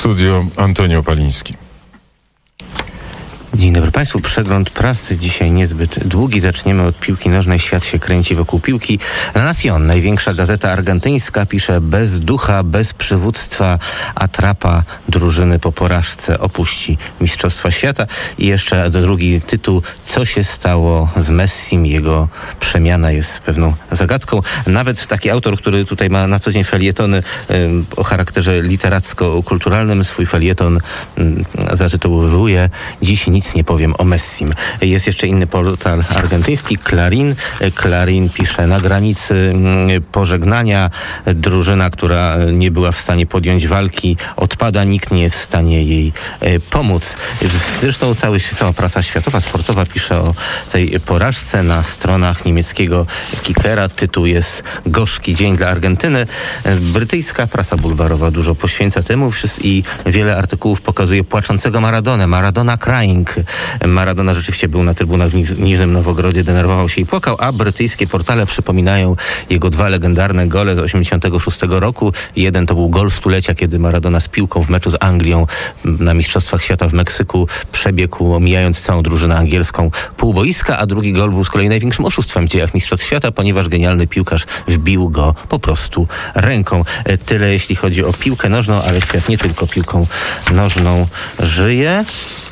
studio Antoni Opaliński. Dzień dobry Państwu. Przegląd prasy dzisiaj niezbyt długi. Zaczniemy od piłki nożnej. Świat się kręci wokół piłki. La Nación, największa gazeta argentyńska, pisze: bez ducha, bez przywództwa atrapa drużyny po porażce opuści Mistrzostwa Świata. I jeszcze drugi tytuł: co się stało z Messim? Jego przemiana jest pewną zagadką. Nawet taki autor, który tutaj ma na co dzień felietony o charakterze literacko-kulturalnym, swój felieton zatytułuje: dziś nic nie powiem o Messim. Jest jeszcze inny portal argentyński, Clarín. Clarín pisze: na granicy pożegnania drużyna, która nie była w stanie podjąć walki, odpada, nikt nie jest w stanie jej pomóc. Zresztą cała prasa światowa, sportowa pisze o tej porażce. Na stronach niemieckiego Kickera tytuł jest: gorzki dzień dla Argentyny. Brytyjska prasa bulwarowa dużo poświęca temu i wiele artykułów pokazuje płaczącego Maradonę. Maradona crying. Maradona rzeczywiście był na trybunach w Niżnym Nowogrodzie, denerwował się i płakał, a brytyjskie portale przypominają jego dwa legendarne gole z 86 roku. Jeden to był gol stulecia, kiedy Maradona z piłką w meczu z Anglią na Mistrzostwach Świata w Meksyku przebiegł, omijając całą drużynę angielską, pół boiska, a drugi gol był z kolei największym oszustwem w dziejach Mistrzostw Świata, ponieważ genialny piłkarz wbił go po prostu ręką. Tyle jeśli chodzi o piłkę nożną, ale świat nie tylko piłką nożną żyje.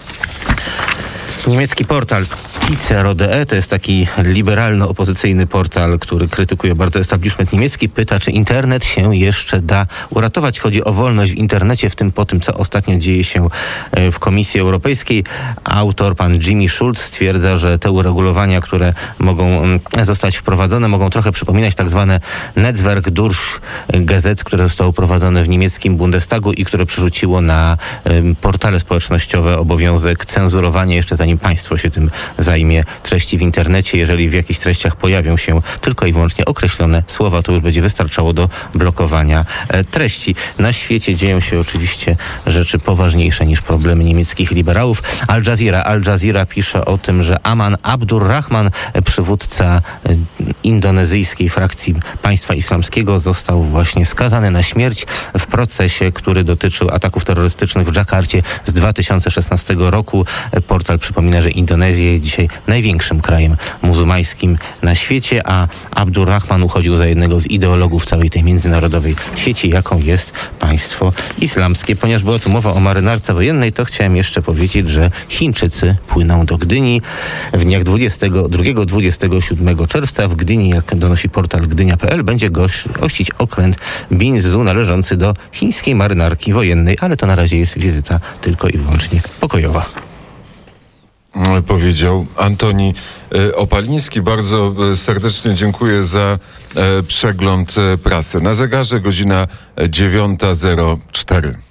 Niemiecki portal Cicero.de to jest taki liberalno-opozycyjny portal, który krytykuje bardzo establishment niemiecki. Pyta, czy internet się jeszcze da uratować. Chodzi o wolność w internecie, w tym po tym, co ostatnio dzieje się w Komisji Europejskiej. Autor, pan Jimmy Schulz, stwierdza, że te uregulowania, które mogą zostać wprowadzone, mogą trochę przypominać tak zwane Netzwerk durch Gesetz, które zostało prowadzone w niemieckim Bundestagu i które przerzuciło na portale społecznościowe obowiązek cenzurowania, jeszcze zanim państwo się tym zajmie, treści w internecie. Jeżeli w jakichś treściach pojawią się tylko i wyłącznie określone słowa, to już będzie wystarczało do blokowania treści. Na świecie dzieją się oczywiście rzeczy poważniejsze niż problemy niemieckich liberałów. Al Jazeera pisze o tym, że Aman Abdurrahman, przywódca indonezyjskiej frakcji państwa islamskiego, został właśnie skazany na śmierć w procesie, który dotyczył ataków terrorystycznych w Dżakarcie z 2016 roku. Portal przypomina, że Indonezja jest dzisiaj największym krajem muzułmańskim na świecie, a Abdurrahman uchodził za jednego z ideologów całej tej międzynarodowej sieci, jaką jest państwo islamskie. Ponieważ była tu mowa o marynarce wojennej, to chciałem jeszcze powiedzieć, że Chińczycy płyną do Gdyni w dniach 22-27 czerwca. W Gdyni, jak donosi portal gdynia.pl, będzie gościć okręt Binzu należący do chińskiej marynarki wojennej, ale to na razie jest wizyta tylko i wyłącznie pokojowa. Powiedział Antoni Opaliński. Bardzo serdecznie dziękuję za przegląd prasy. Na zegarze godzina 9:04.